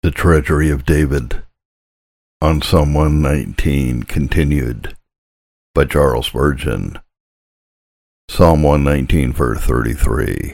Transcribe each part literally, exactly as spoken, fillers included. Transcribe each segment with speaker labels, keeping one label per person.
Speaker 1: The Treasury of David on Psalm one nineteen continued by Charles Spurgeon. Psalm one nineteen, verse thirty-three.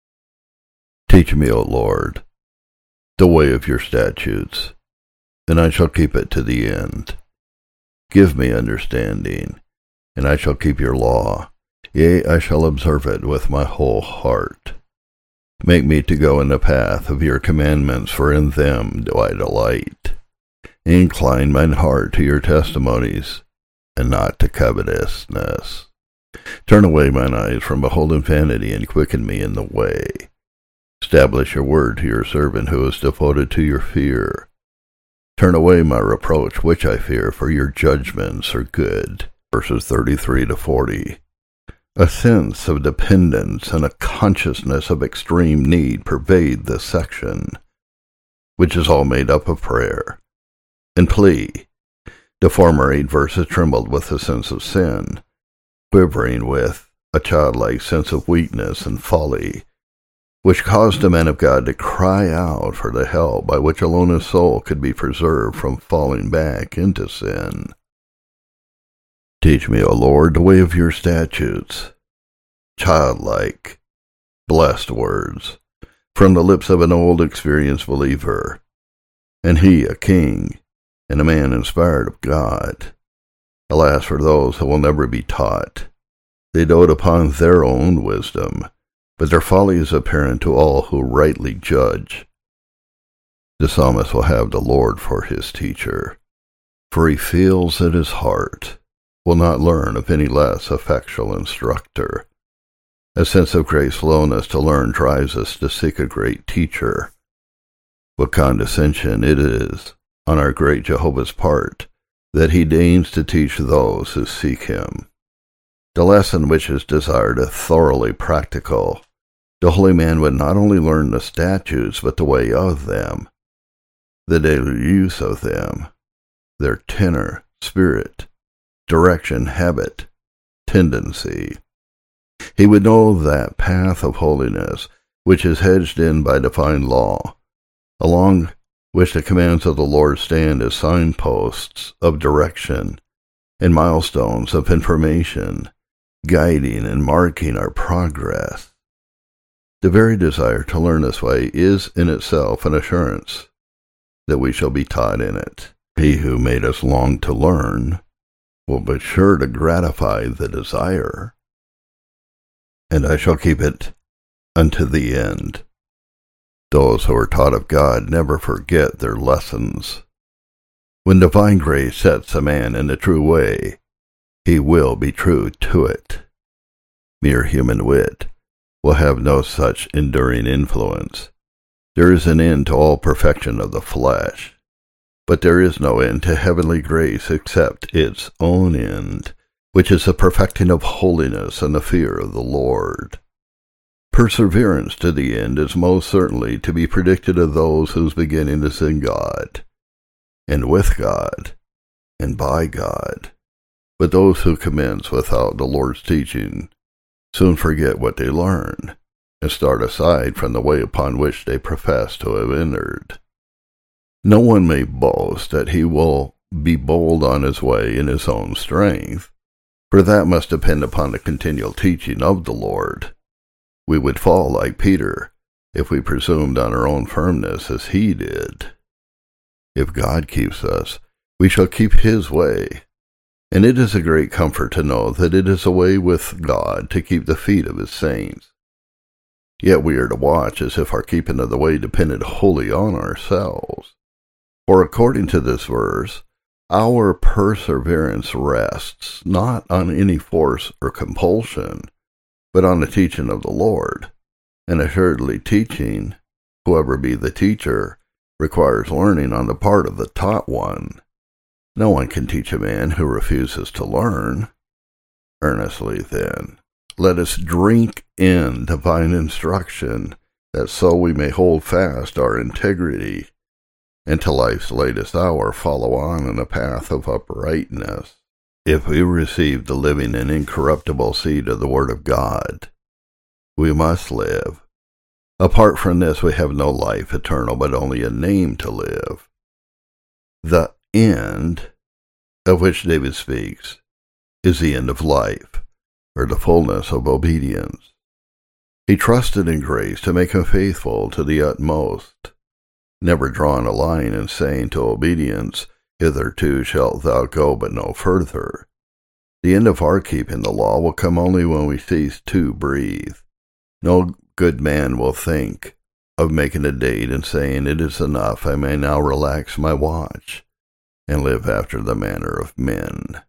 Speaker 1: Teach me, O Lord, the way of your statutes, and I shall keep it to the end. Give me understanding, and I shall keep your law. Yea, I shall observe it with my whole heart. Make me to go in the path of your commandments, for in them do I delight. Incline mine heart to your testimonies, and not to covetousness. Turn away mine eyes from beholding vanity, and quicken me in the way. Establish your word to your servant who is devoted to your fear. Turn away my reproach which I fear, for your judgments are good. Verses thirty-three to forty. A sense of dependence and a consciousness of extreme need pervade this section, which is all made up of prayer and plea. The former eight verses trembled with a sense of sin, quivering with a childlike sense of weakness and folly, which caused the man of God to cry out for the help by which alone his soul could be preserved from falling back into sin. Teach me, O Lord, the way of your statutes. Childlike, blessed words from the lips of an old, experienced believer, and he a king and a man inspired of God. Alas for those who will never be taught. They dote upon their own wisdom, but their folly is apparent to all who rightly judge. The psalmist will have the Lord for his teacher, for he feels that his heart will not learn of any less effectual instructor. A sense of great slowness to learn drives us to seek a great teacher. What condescension it is on our great Jehovah's part that he deigns to teach those who seek him. The lesson which is desired is thoroughly practical. The holy man would not only learn the statutes, but the way of them, the daily use of them, their tenor, spirit, direction, habit, tendency. He would know that path of holiness which is hedged in by divine law, along which the commands of the Lord stand as signposts of direction and milestones of information, guiding and marking our progress. The very desire to learn this way is in itself an assurance that we shall be taught in it. He who made us long to learn will be sure to gratify the desire, and I shall keep it unto the end. Those who are taught of God never forget their lessons. When divine grace sets a man in the true way, he will be true to it. Mere human wit will have no such enduring influence. There is an end to all perfection of the flesh, but there is no end to heavenly grace except its own end, which is the perfecting of holiness and the fear of the Lord. Perseverance to the end is most certainly to be predicted of those whose beginning is in God, and with God, and by God. But those who commence without the Lord's teaching soon forget what they learn, and start aside from the way upon which they profess to have entered. No one may boast that he will be bold on his way in his own strength, for that must depend upon the continual teaching of the Lord. We would fall like Peter if we presumed on our own firmness as he did. If God keeps us, we shall keep his way, and it is a great comfort to know that it is a way with God to keep the feet of his saints. Yet we are to watch as if our keeping of the way depended wholly on ourselves. For according to this verse, our perseverance rests not on any force or compulsion, but on the teaching of the Lord. And assuredly teaching, whoever be the teacher, requires learning on the part of the taught one. No one can teach a man who refuses to learn. Earnestly, then, let us drink in divine instruction, that so we may hold fast our integrity, and to life's latest hour follow on in a path of uprightness. If we receive the living and incorruptible seed of the Word of God, we must live, Apart from this, we have no life eternal, but only a name to live. The end, of which David speaks, is the end of life, or the fullness of obedience. He trusted in grace to make him faithful to the utmost, never drawing a line and saying to obedience, "Hitherto shalt thou go, but no further." The end of our keeping the law will come only when we cease to breathe. No good man will think of making a date and saying, "It is enough, I may now relax my watch," and live after the manner of men.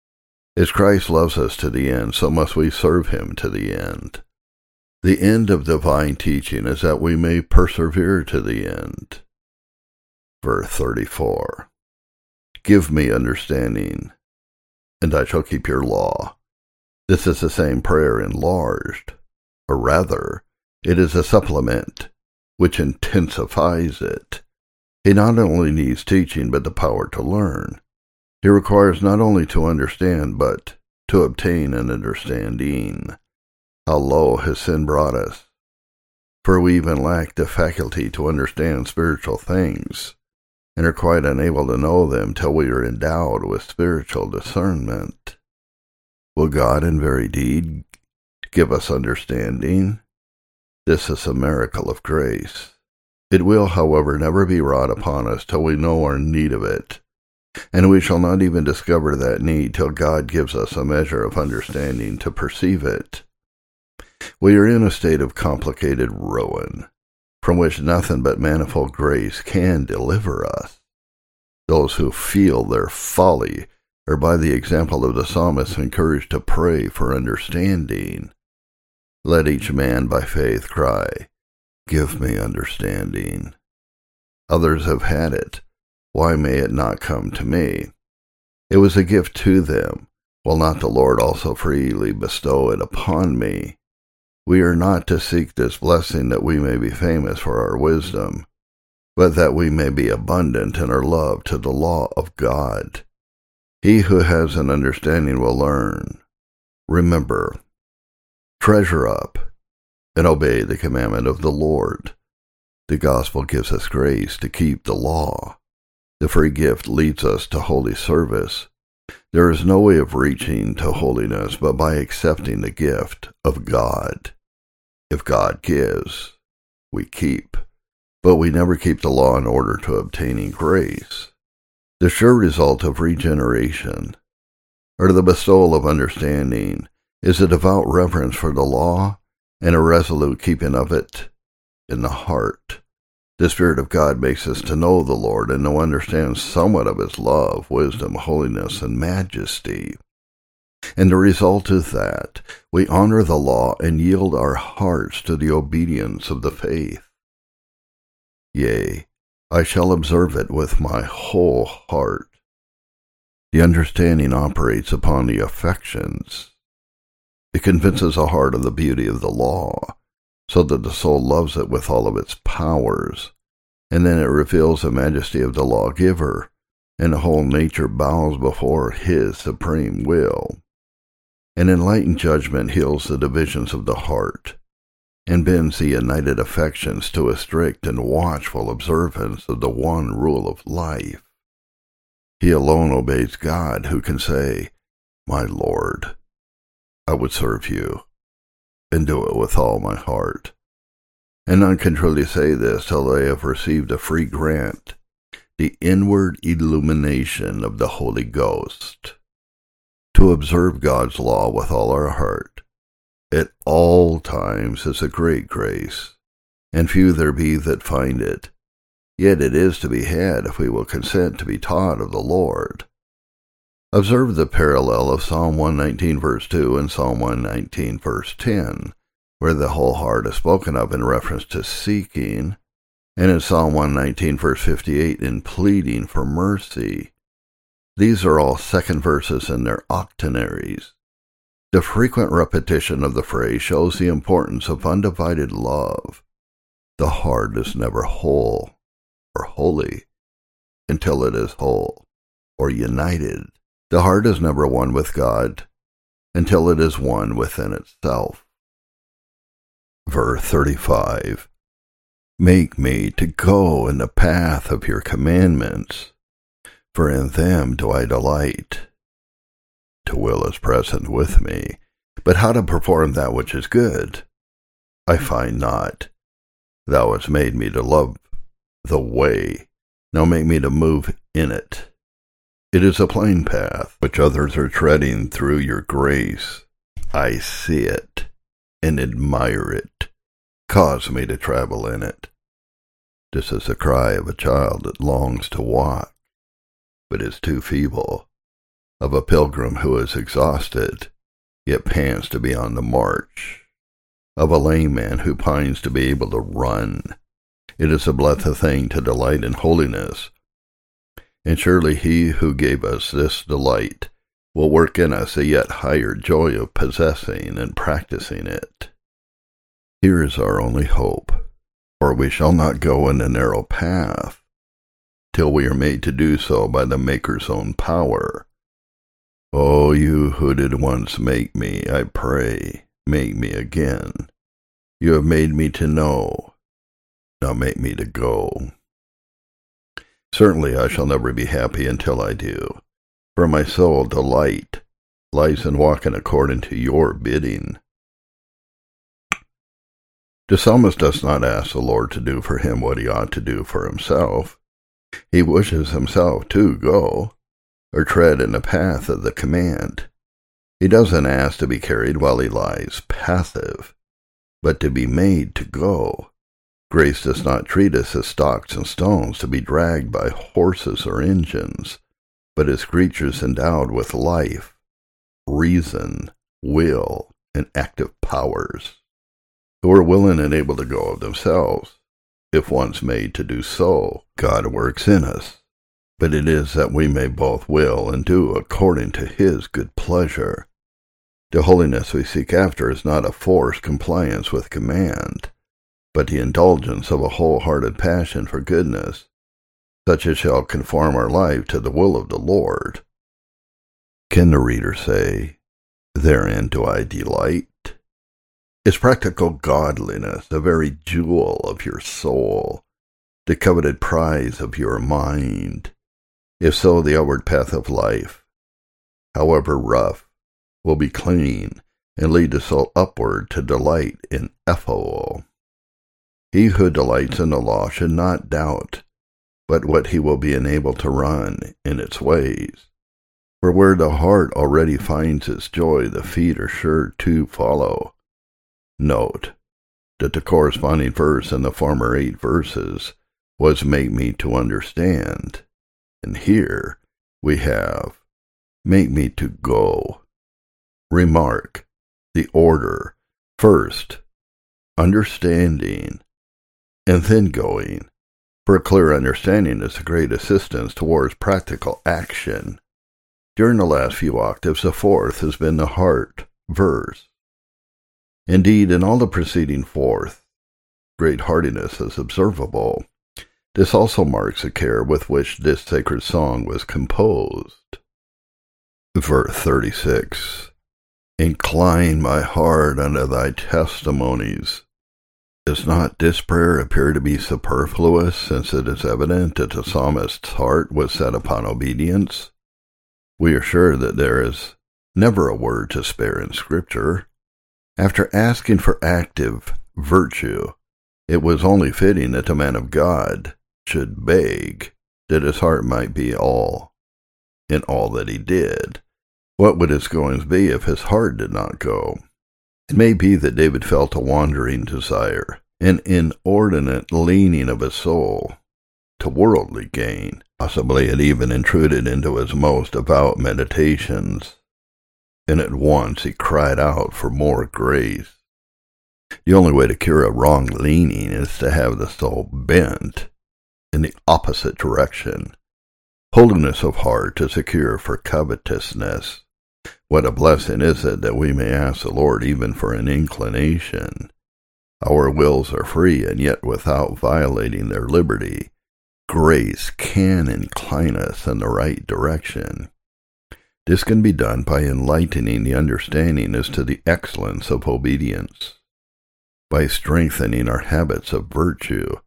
Speaker 1: As Christ loves us to the end, so must we serve him to the end. The end of divine teaching is that we may persevere to the end. Verse thirty-four. Give me understanding, and I shall keep your law. This is the same prayer enlarged, or rather, it is a supplement which intensifies it. He not only needs teaching, but the power to learn. He requires not only to understand, but to obtain an understanding. How low has sin brought us? For we even lack the faculty to understand spiritual things, and are quite unable to know them till we are endowed with spiritual discernment. Will God in very deed give us understanding? This is a miracle of grace. It will, however, never be wrought upon us till we know our need of it, and we shall not even discover that need till God gives us a measure of understanding to perceive it. We are in a state of complicated ruin, from which nothing but manifold grace can deliver us. Those who feel their folly are by the example of the psalmist encouraged to pray for understanding. Let each man by faith cry, "Give me understanding." Others have had it. Why may it not come to me? It was a gift to them. Will not the Lord also freely bestow it upon me? We are not to seek this blessing that we may be famous for our wisdom, but that we may be abundant in our love to the law of God. He who has an understanding will learn. Remember, treasure up, and obey the commandment of the Lord. The gospel gives us grace to keep the law. The free gift leads us to holy service. There is no way of reaching to holiness but by accepting the gift of God. If God gives, we keep, but we never keep the law in order to obtaining grace. The sure result of regeneration, or the bestowal of understanding, is a devout reverence for the law and a resolute keeping of it in the heart. The Spirit of God makes us to know the Lord and to understand somewhat of his love, wisdom, holiness, and majesty. And the result is that we honor the law and yield our hearts to the obedience of the faith. Yea, I shall observe it with my whole heart. The understanding operates upon the affections. It convinces the heart of the beauty of the law, so that the soul loves it with all of its powers, and then it reveals the majesty of the lawgiver, and the whole nature bows before his supreme will. An enlightened judgment heals the divisions of the heart, and bends the united affections to a strict and watchful observance of the one rule of life. He alone obeys God who can say, "My Lord, I would serve you, and do it with all my heart." And none can truly say this till they have received a free grant, the inward illumination of the Holy Ghost. To observe God's law with all our heart, at all times, is a great grace, and few there be that find it. Yet it is to be had if we will consent to be taught of the Lord. Observe the parallel of Psalm one nineteen verse two and Psalm one nineteen verse ten, where the whole heart is spoken of in reference to seeking, and in Psalm one nineteen verse fifty-eight in pleading for mercy. These are all second verses in their octenaries. The frequent repetition of the phrase shows the importance of undivided love. The heart is never whole or holy until it is whole or united. The heart is never one with God until it is one within itself. Verse thirty-five. Make me to go in the path of your commandments, for in them do I delight. To will is present with me, but how to perform that which is good, I find not. Thou hast made me to love the way, now make me to move in it. It is a plain path, which others are treading through your grace. I see it, and admire it. Cause me to travel in it. This is the cry of a child that longs to walk, but is too feeble, of a pilgrim who is exhausted, yet pants to be on the march, of a lame man who pines to be able to run. It is a blessed thing to delight in holiness, and surely he who gave us this delight will work in us a yet higher joy of possessing and practicing it. Here is our only hope, for we shall not go in the narrow path, till we are made to do so by the Maker's own power. O you who did once make me, I pray, make me again. You have made me to know, now make me to go. Certainly I shall never be happy until I do, for my soul delight lies in walking according to your bidding. The psalmist does not ask the Lord to do for him what he ought to do for himself. He wishes himself to go, or tread in the path of the command. He doesn't ask to be carried while he lies passive, but to be made to go. Grace does not treat us as stocks and stones to be dragged by horses or engines, but as creatures endowed with life, reason, will, and active powers, who are willing and able to go of themselves. If once made to do so, God works in us, but it is that we may both will and do according to his good pleasure. The holiness we seek after is not a forced compliance with command, but the indulgence of a wholehearted passion for goodness, such as shall conform our life to the will of the Lord. Can the reader say, therein do I delight? Is practical godliness the very jewel of your soul, the coveted prize of your mind? If so, the outward path of life, however rough, will be clean and lead the soul upward to delight in Ephol. He who delights in the law should not doubt but what he will be enabled to run in its ways. For where the heart already finds its joy, the feet are sure to follow. Note that the corresponding verse in the former eight verses was make me to understand, and here we have make me to go. Remark the order: first, understanding, and then going, for a clear understanding is a great assistance towards practical action. During the last few octaves, the fourth has been the heart verse. Indeed, in all the preceding fourth, great heartiness is observable. This also marks the care with which this sacred song was composed. Verse thirty-six. Incline my heart unto thy testimonies. Does not this prayer appear to be superfluous, since it is evident that the psalmist's heart was set upon obedience? We are sure that there is never a word to spare in Scripture. After asking for active virtue, it was only fitting that the man of God should beg that his heart might be all in all that he did. What would his goings be if his heart did not go? It may be that David felt a wandering desire, an inordinate leaning of his soul to worldly gain. Possibly it even intruded into his most devout meditations, and at once he cried out for more grace. The only way to cure a wrong leaning is to have the soul bent in the opposite direction. Holiness of heart is a cure for covetousness. What a blessing is it that we may ask the Lord even for an inclination. Our wills are free, and yet without violating their liberty, grace can incline us in the right direction. This can be done by enlightening the understanding as to the excellence of obedience, by strengthening our habits of virtue,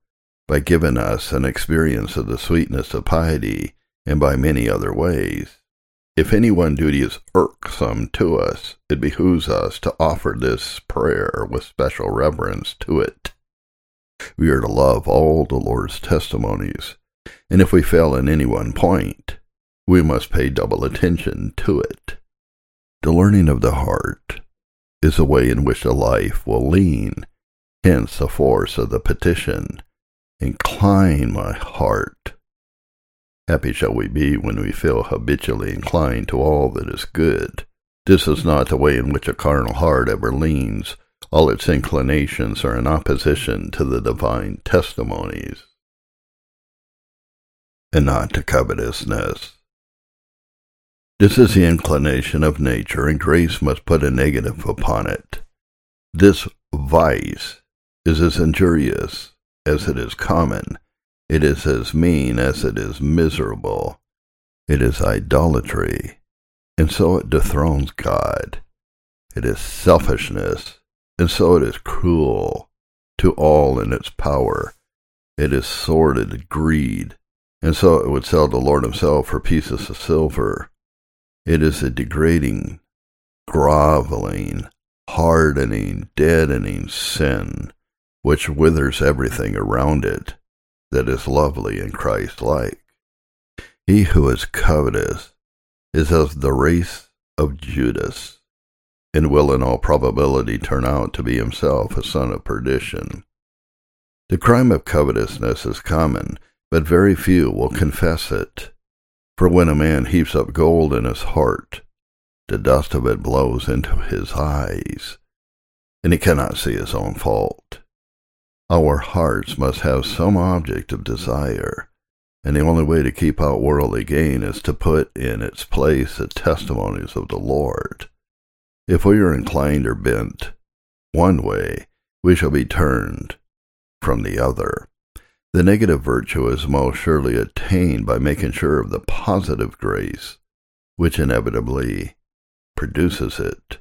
Speaker 1: by giving us an experience of the sweetness of piety, and by many other ways. If any one duty is irksome to us, it behooves us to offer this prayer with special reverence to it. We are to love all the Lord's testimonies, and if we fail in any one point, we must pay double attention to it. The learning of the heart is the way in which the life will lean, hence the force of the petition, "Incline my heart." Happy shall we be when we feel habitually inclined to all that is good. This is not the way in which a carnal heart ever leans. All its inclinations are in opposition to the divine testimonies, and not to covetousness. This is the inclination of nature, and grace must put a negative upon it. This vice is as injurious as it is common. It is as mean as it is miserable. It is idolatry, and so it dethrones God. It is selfishness, and so it is cruel to all in its power. It is sordid greed, and so it would sell the Lord himself for pieces of silver. It is a degrading, groveling, hardening, deadening sin, which withers everything around it that is lovely and Christ-like. He who is covetous is of the race of Judas, and will in all probability turn out to be himself a son of perdition. The crime of covetousness is common, but very few will confess it. For when a man heaps up gold in his heart, the dust of it blows into his eyes, and he cannot see his own fault. Our hearts must have some object of desire, and the only way to keep out worldly gain is to put in its place the testimonies of the Lord. If we are inclined or bent one way, we shall be turned from the other. The negative virtue is most surely attained by making sure of the positive grace, which inevitably produces it.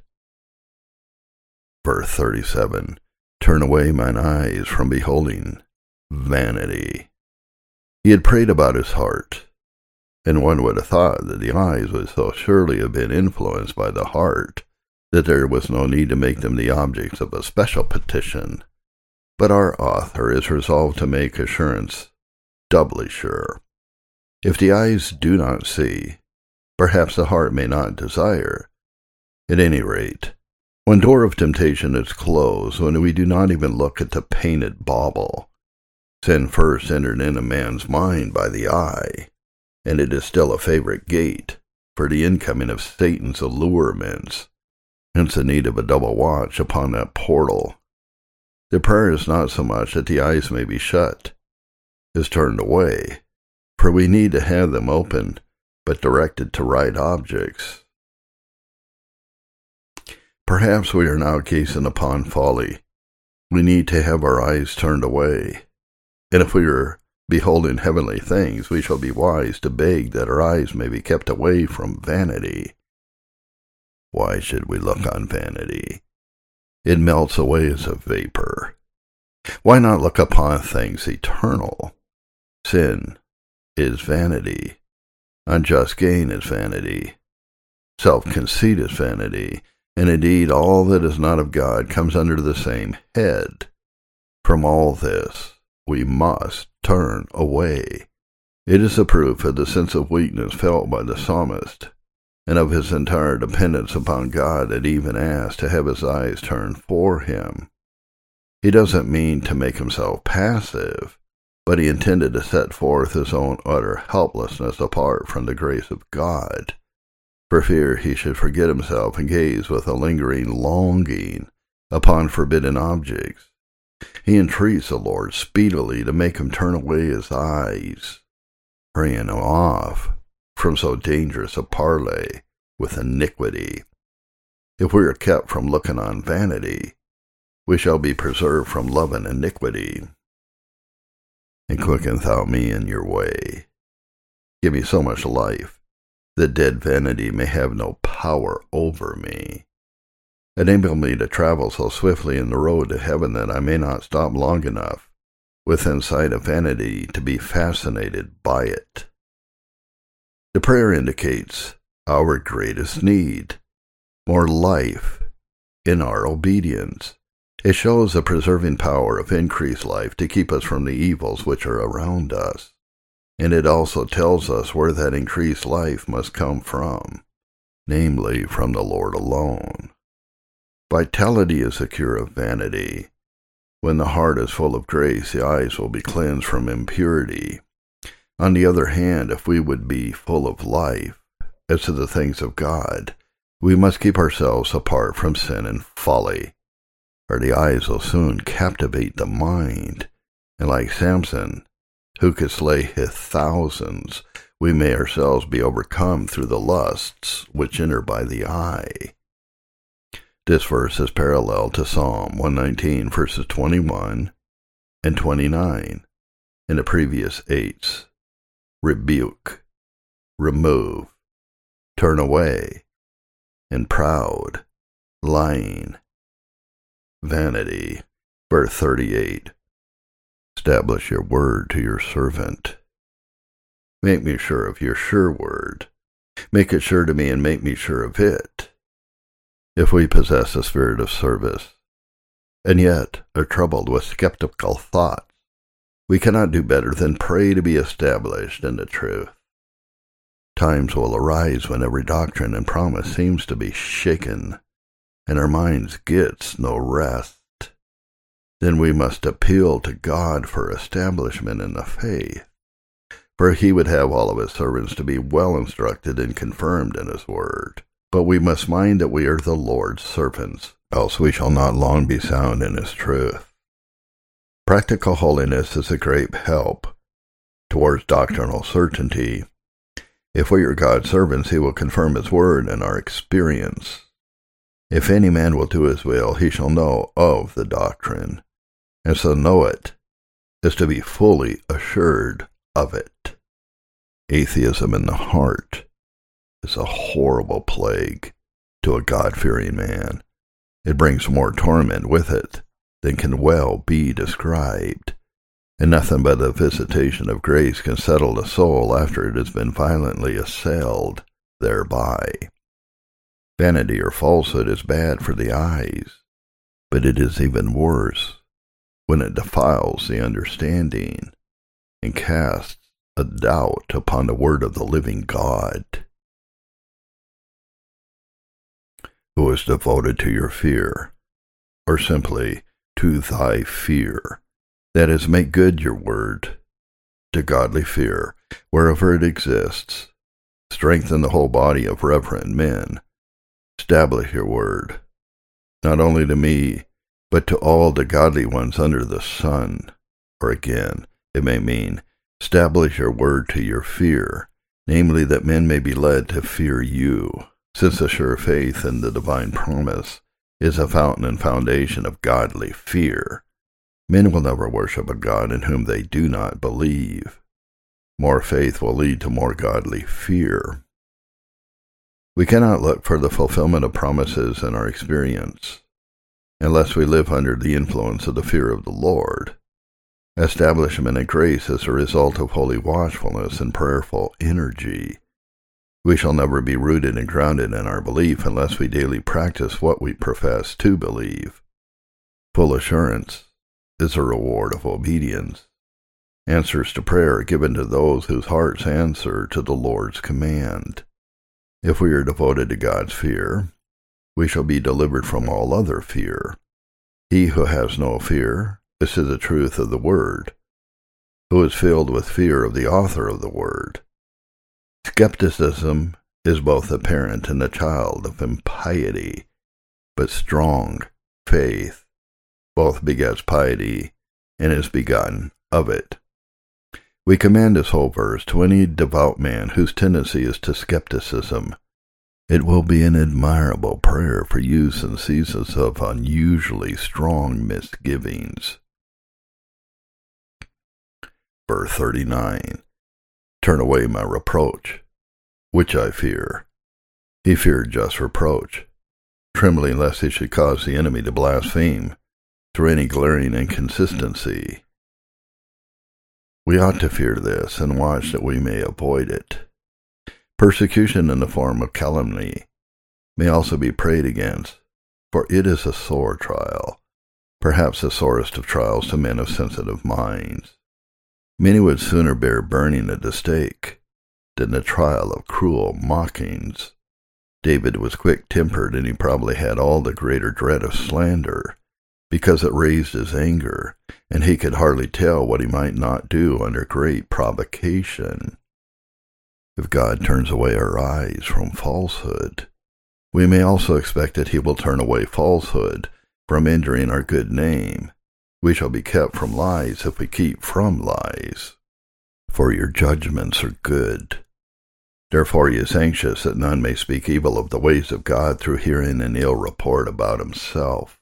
Speaker 1: Verse thirty-seven. Turn away mine eyes from beholding vanity. He had prayed about his heart, and one would have thought that the eyes would so surely have been influenced by the heart that there was no need to make them the objects of a special petition. But our author is resolved to make assurance doubly sure. If the eyes do not see, perhaps the heart may not desire. At any rate, when door of temptation is closed, when we do not even look at the painted bauble, sin first entered into man's mind by the eye, and it is still a favorite gate for the incoming of Satan's allurements, hence the need of a double watch upon that portal. The prayer is not so much that the eyes may be shut, as turned away, for we need to have them open, but directed to right objects. Perhaps we are now gazing upon folly. We need to have our eyes turned away, and if we are beholding heavenly things, we shall be wise to beg that our eyes may be kept away from vanity. Why should we look on vanity? It melts away as a vapor. Why not look upon things eternal? Sin is vanity. Unjust gain is vanity. Self-conceit is vanity. And indeed, all that is not of God comes under the same head. From all this, we must turn away. It is a proof of the sense of weakness felt by the psalmist, and of his entire dependence upon God, that even asked to have his eyes turned for him. He doesn't mean to make himself passive, but he intended to set forth his own utter helplessness apart from the grace of God, for fear he should forget himself and gaze with a lingering longing upon forbidden objects. He entreats the Lord speedily to make him turn away his eyes, hurrying him off from so dangerous a parley with iniquity. If we are kept from looking on vanity, we shall be preserved from loving iniquity. And quicken thou me in your way. Give me so much life that dead vanity may have no power over me. Enable me to travel so swiftly in the road to heaven that I may not stop long enough within sight of vanity to be fascinated by it. The prayer indicates our greatest need, more life in our obedience. It shows the preserving power of increased life to keep us from the evils which are around us. And it also tells us where that increased life must come from, namely from the Lord alone. Vitality is the cure of vanity. When the heart is full of grace, the eyes will be cleansed from impurity. On the other hand, if we would be full of life as to the things of God, we must keep ourselves apart from sin and folly, or the eyes will soon captivate the mind, and like Samson, who could slay his thousands, we may ourselves be overcome through the lusts which enter by the eye. This verse is parallel to Psalm one nineteen, verses twenty-one and twenty-nine, in the previous eights. Rebuke, remove, turn away, and proud, lying, vanity. Verse thirty-eight. Establish your word to your servant. Make me sure of your sure word. Make it sure to me and make me sure of it. If we possess a spirit of service, and yet are troubled with skeptical thoughts, we cannot do better than pray to be established in the truth. Times will arise when every doctrine and promise seems to be shaken, and our minds gets no rest. Then we must appeal to God for establishment in the faith, for he would have all of his servants to be well instructed and confirmed in his word. But we must mind that we are the Lord's servants, else we shall not long be sound in his truth. Practical holiness is a great help towards doctrinal certainty. If we are God's servants, he will confirm his word in our experience. If any man will do his will, he shall know of the doctrine, and so know it is to be fully assured of it. Atheism in the heart is a horrible plague to a God-fearing man. It brings more torment with it than can well be described, and nothing but a visitation of grace can settle the soul after it has been violently assailed thereby. Vanity or falsehood is bad for the eyes, but it is even worse when it defiles the understanding and casts a doubt upon the word of the living God. Who is devoted to your fear, or simply to thy fear. That is, make good your word to godly fear, wherever it exists. Strengthen the whole body of reverent men. Establish your word, not only to me, but to all the godly ones under the sun. Or again, it may mean, establish your word to your fear, namely that men may be led to fear you, since a sure faith in the divine promise is a fountain and foundation of godly fear. Men will never worship a God in whom they do not believe. More faith will lead to more godly fear. We cannot look for the fulfillment of promises in our experience unless we live under the influence of the fear of the Lord. Establishment in grace is a result of holy watchfulness and prayerful energy. We shall never be rooted and grounded in our belief unless we daily practice what we profess to believe. Full assurance is a reward of obedience. Answers to prayer are given to those whose hearts answer to the Lord's command. If we are devoted to God's fear, we shall be delivered from all other fear. He who has no fear is to the truth of the word, who is filled with fear of the author of the word. Skepticism is both a parent and a child of impiety, but strong faith both begets piety and is begotten of it. We commend this whole verse to any devout man whose tendency is to skepticism. It will be an admirable prayer for use in seasons of unusually strong misgivings. Verse thirty-nine. Turn away my reproach, which I fear. He feared just reproach, trembling lest he should cause the enemy to blaspheme through any glaring inconsistency. We ought to fear this and watch that we may avoid it. Persecution in the form of calumny may also be prayed against, for it is a sore trial, perhaps the sorest of trials to men of sensitive minds. Many would sooner bear burning at the stake than the trial of cruel mockings. David was quick-tempered, and he probably had all the greater dread of slander, because it raised his anger, and he could hardly tell what he might not do under great provocation. If God turns away our eyes from falsehood, we may also expect that he will turn away falsehood from injuring our good name. We shall be kept from lies if we keep from lies. For your judgments are good. Therefore he is anxious that none may speak evil of the ways of God through hearing an ill report about himself.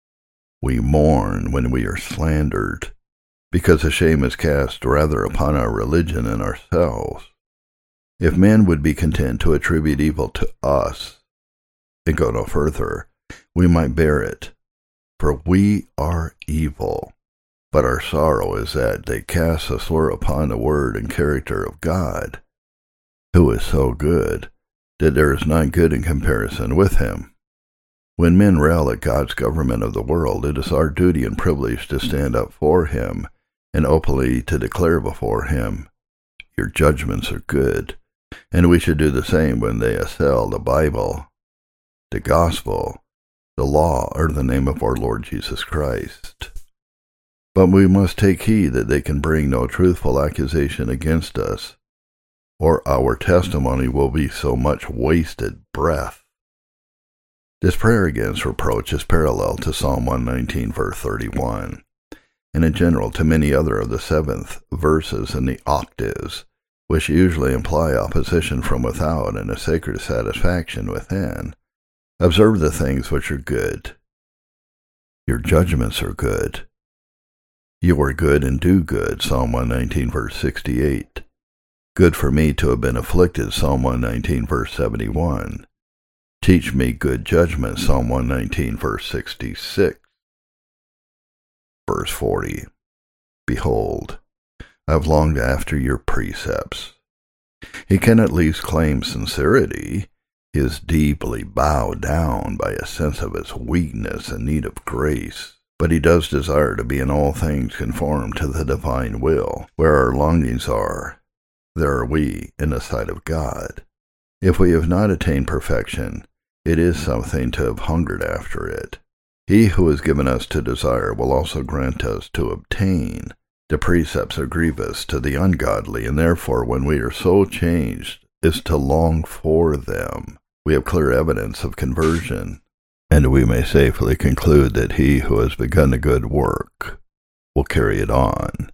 Speaker 1: We mourn when we are slandered, because the shame is cast rather upon our religion and ourselves. If men would be content to attribute evil to us, and go no further, we might bear it, for we are evil. But our sorrow is that they cast a slur upon the word and character of God, who is so good that there is none good in comparison with him. When men rail at God's government of the world, it is our duty and privilege to stand up for him and openly to declare before him, your judgments are good, and we should do the same when they assail the Bible, the gospel, the law, or the name of our Lord Jesus Christ. But we must take heed that they can bring no truthful accusation against us, or our testimony will be so much wasted breath. This prayer against reproach is parallel to Psalm one nineteen, verse thirty-one, and in general to many other of the seventh verses in the octaves, which usually imply opposition from without and a sacred satisfaction within. Observe the things which are good. Your judgments are good. You are good and do good, Psalm one nineteen, verse sixty-eight. Good for me to have been afflicted, Psalm one nineteen, verse seventy-one. Teach me good judgment, Psalm one nineteen, verse sixty-six. Verse forty. Behold, I have longed after your precepts. He can at least claim sincerity. He is deeply bowed down by a sense of his weakness and need of grace. But he does desire to be in all things conformed to the divine will. Where our longings are, there are we in the sight of God. If we have not attained perfection, it is something to have hungered after it. He who has given us to desire will also grant us to obtain. The precepts are grievous to the ungodly, and therefore when we are so changed as to long for them, we have clear evidence of conversion, and we may safely conclude that he who has begun a good work will carry it on.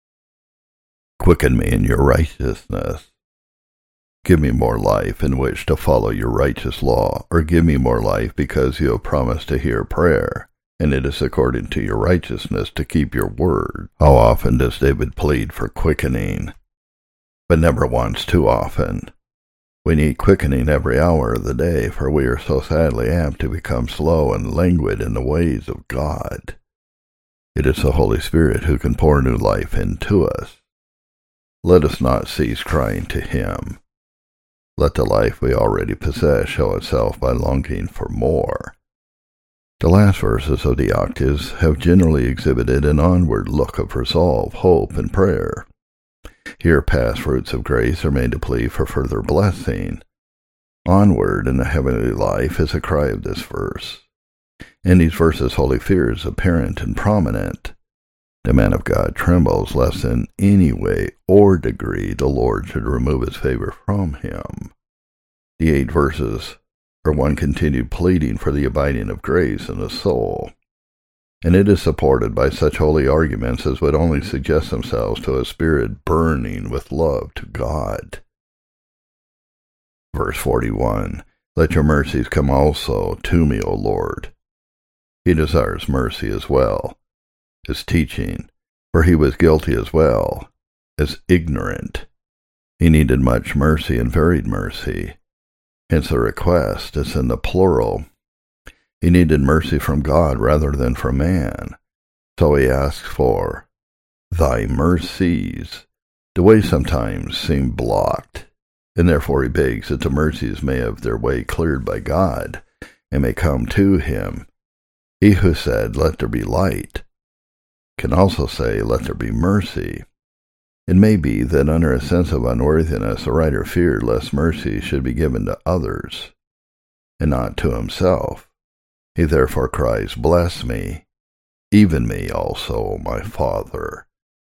Speaker 1: Quicken me in your righteousness. Give me more life in which to follow your righteous law, or give me more life because you have promised to hear prayer, and it is according to your righteousness to keep your word. How often does David plead for quickening? But never once too often. We need quickening every hour of the day, for we are so sadly apt to become slow and languid in the ways of God. It is the Holy Spirit who can pour new life into us. Let us not cease crying to him. Let the life we already possess show itself by longing for more. The last verses of the octaves have generally exhibited an onward look of resolve, hope, and prayer. Here past fruits of grace are made to plead for further blessing. Onward in the heavenly life is a cry of this verse. In these verses holy fear is apparent and prominent. The man of God trembles lest in any way or degree the Lord should remove his favor from him. The eight verses are one continued pleading for the abiding of grace in the soul, and it is supported by such holy arguments as would only suggest themselves to a spirit burning with love to God. Verse forty-one, let your mercies come also to me, O Lord. He desires mercy as well as teaching, for he was guilty as well as ignorant. He needed much mercy and varied mercy. Hence the request is in the plural. He needed mercy from God rather than from man, so he asks for thy mercies. The way sometimes seem blocked, and therefore he begs that the mercies may have their way cleared by God, and may come to him. He who said, "Let there be light," can also say, "Let there be mercy." It may be that under a sense of unworthiness the writer feared lest mercy should be given to others, and not to himself. He therefore cries, "Bless me, even me also, my Father."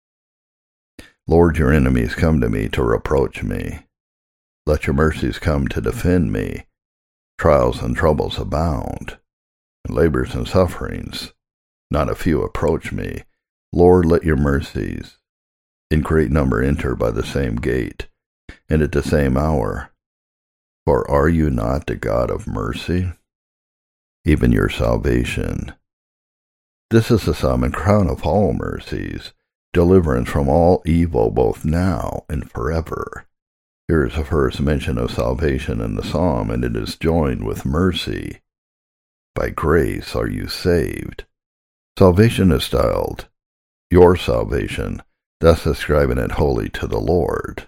Speaker 1: Lord, your enemies come to me to reproach me. Let your mercies come to defend me. Trials and troubles abound, and labors and sufferings, not a few, approach me. Lord, let your mercies in great number enter by the same gate, and at the same hour. For are you not the God of mercy? Even your salvation. This is the sum and crown of all mercies, deliverance from all evil both now and forever. Here is the first mention of salvation in the psalm, and it is joined with mercy. By grace are you saved. Salvation is styled your salvation, thus ascribing it wholly to the Lord.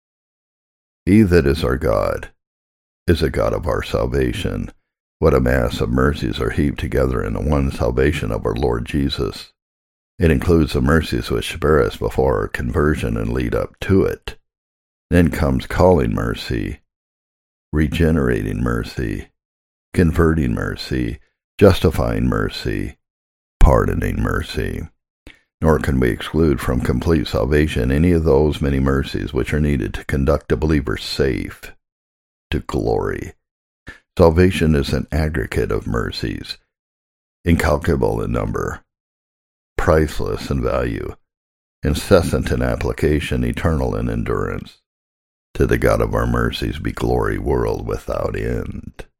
Speaker 1: He that is our God is a God of our salvation. What a mass of mercies are heaped together in the one salvation of our Lord Jesus. It includes the mercies which spare us before our conversion and lead up to it. Then comes calling mercy, regenerating mercy, converting mercy, justifying mercy, pardoning mercy. Nor can we exclude from complete salvation any of those many mercies which are needed to conduct a believer safe to glory. Salvation is an aggregate of mercies, incalculable in number, priceless in value, incessant in application, eternal in endurance. To the God of our mercies be glory, world without end.